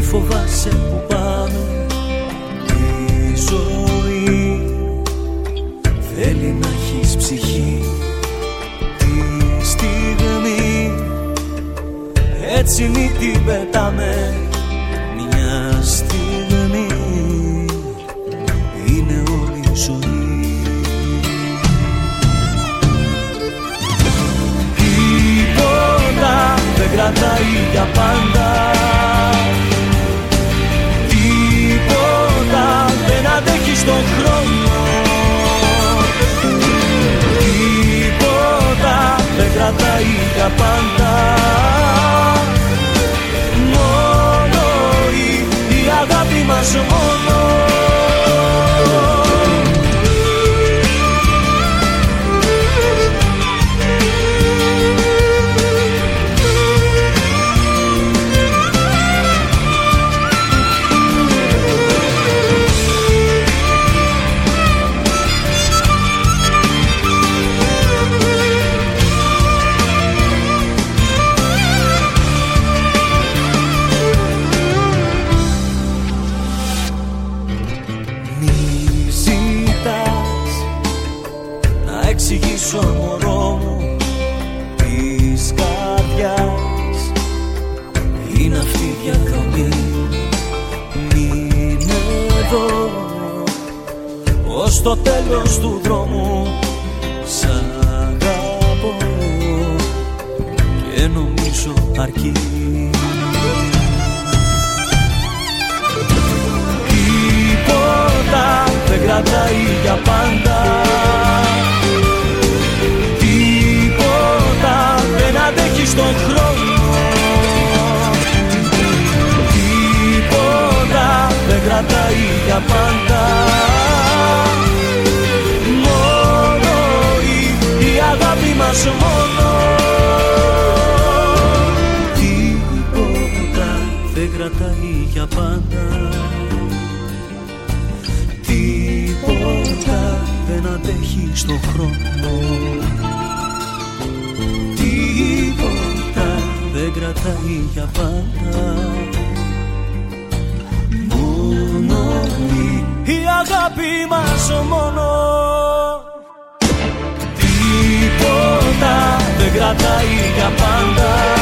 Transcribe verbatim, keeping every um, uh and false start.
φοβάσαι που πάμε. Η ζωή θέλει να έχεις ψυχή. Τη στιγμή έτσι μη την πετάμε. Μια στιγμή είναι όλη η ζωή. Τίποτα δεν κρατάει για πάντα. Τίποτα δεν αντέχει στον χρόνο. Τίποτα δεν κρατάει για πάντα. Μόνο η, η αγάπη μας μόνο. Εξηγήσω μωρό μου της καρδιάς. Είναι αυτή η διαδρομή. Μείνε εδώ ως το τέλος του δρόμου. Σ' αγαπώ και νομίζω αρκεί. Τίποτα δεν κρατάει για πάντα. Δεν αντέχει στον χρόνο. Τίποτα δεν κρατάει για πάντα. Μόνο η, η αγάπη μας μόνο. Τίποτα δεν κρατάει για πάντα. Τίποτα δεν αντέχει στον χρόνο. Τίποτα δεν κρατάει για πάντα. Μόνο η, η αγάπη μας μόνο. Τίποτα δεν κρατάει για πάντα.